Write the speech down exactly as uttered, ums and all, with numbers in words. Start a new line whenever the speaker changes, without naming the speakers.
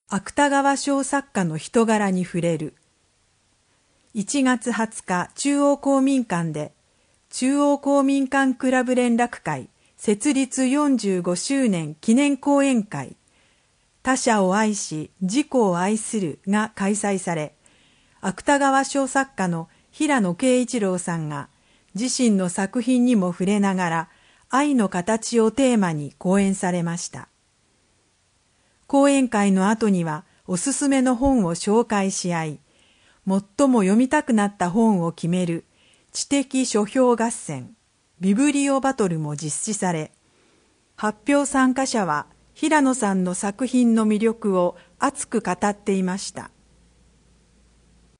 芥川賞作家の人柄に触れる。いちがつはつか、中央公民館で、中央公民館クラブ連絡会設立よんじゅうごしゅうねん記念講演会、他者を愛し、自己を愛するが開催され、芥川賞作家の平野啓一郎さんが、自身の作品にも触れながら、愛の形をテーマに講演されました。講演会の後にはおすすめの本を紹介し合い、最も読みたくなった本を決める知的書評合戦、ビブリオバトルも実施され、発表参加者は平野さんの作品の魅力を熱く語っていました。